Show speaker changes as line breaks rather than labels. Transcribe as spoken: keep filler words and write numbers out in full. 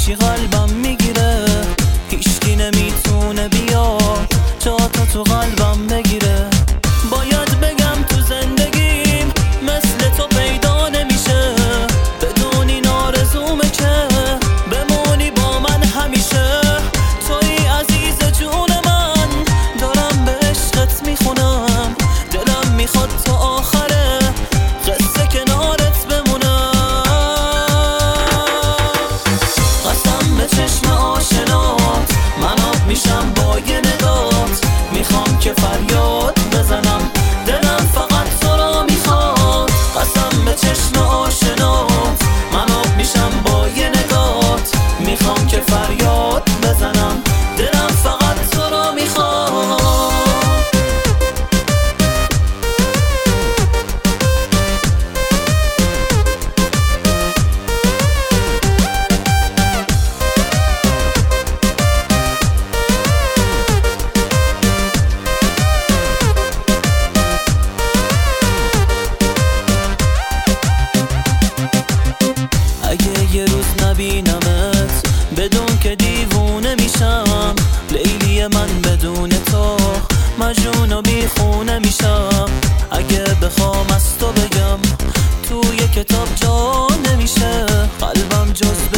میشی قلبم میگیره، هیچکی نمیتونه بیا جا تا تو قلبم بگیره. باید بگم تو زندگیم مثل تو پیدا نمیشه، بدون این آرزومه که بمونی با من همیشه. توی عزیز جون من، دارم به عشقت میخونم، دلم میخواد تا آخره قصه کنارت بمونم. قسم به چشم آشنات، من آب میشم با یه نگات، میخوام که فریاد بزنم، دلم فقط تو را میخواد. قسم به چشم آشنات، من آب میشم با یه نگات، میخوام که فریاد بزنم، دلم فقط تو را میخواد. اگه یه روز نبینمت بدون که دیوونه میشم، لیلی من بدون تو مجنون و بیخونه میشم. اگه بخوام از تو بگم توی کتاب جا نمیشه، قلبم جز